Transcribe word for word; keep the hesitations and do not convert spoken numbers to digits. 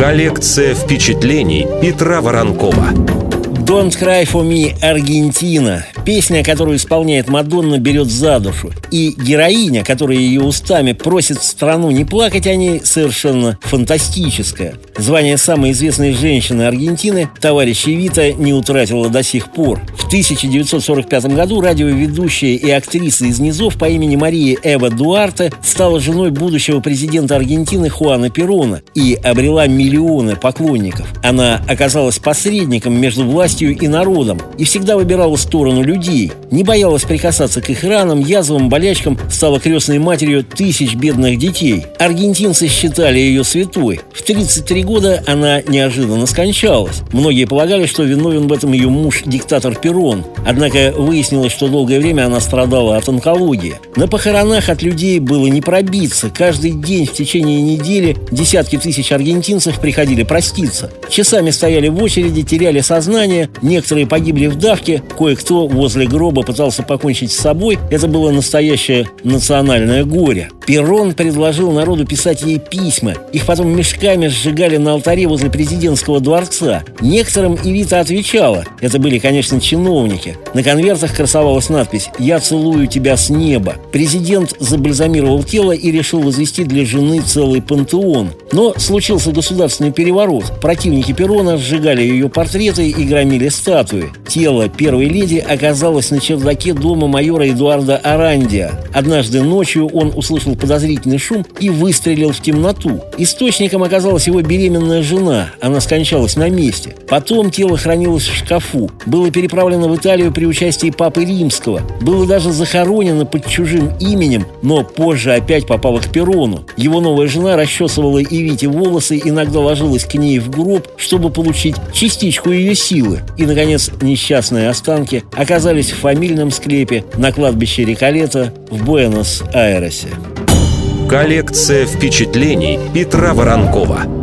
Коллекция впечатлений Петра Воронкова. «Don't Cry for Me, Аргентина». Песня, которую исполняет Мадонна, берет за душу. И героиня, которая ее устами просит страну не плакать о ней, совершенно фантастическая. Звание самой известной женщины Аргентины товарищ Эвита не утратила до сих пор. В тысяча девятьсот сорок пятом году радиоведущая и актриса из низов по имени Мария Эва Дуарте стала женой будущего президента Аргентины Хуана Перона и обрела миллионы поклонников. Она оказалась посредником между властью и народом и всегда выбирала сторону людей. Не боялась прикасаться к их ранам, язвам, болячкам, стала крестной матерью тысяч бедных детей. Аргентинцы считали ее святой. В тридцать три года она неожиданно скончалась. Многие полагали, что виновен в этом ее муж, диктатор Перон. Однако выяснилось, что долгое время она страдала от онкологии. На похоронах от людей было не пробиться. Каждый день в течение недели десятки тысяч аргентинцев приходили проститься. Часами стояли в очереди, теряли сознание. Некоторые погибли в давке, кое-кто возле гроба пытался покончить с собой. Это было настоящее национальное горе. Перон предложил народу писать ей письма. Их потом мешками сжигали на алтаре возле президентского дворца. Некоторым Эвита отвечала. Это были, конечно, чиновники. На конвертах красовалась надпись «Я целую тебя с неба». Президент забальзамировал тело и решил возвести для жены целый пантеон. Но случился государственный переворот. Противники Перона сжигали ее портреты и громили статуи. Тело первой леди оказалось на чердаке дома майора Эдуарда Арандиа. Однажды ночью он услышал подозрительный шум и выстрелил в темноту. Источником оказалась его беременная жена. Она скончалась на месте. Потом тело хранилось в шкафу. Было переправлено в Италию при участии Папы Римского. Было даже захоронено под чужим именем, но позже опять попало к Перону. Его новая жена расчесывала Эвите волосы, иногда ложилась к ней в гроб, чтобы получить частичку ее силы. И, наконец, несчастные останки оказались в фамильном склепе на кладбище Реколета в Буэнос-Айресе. Коллекция впечатлений Петра Воронкова.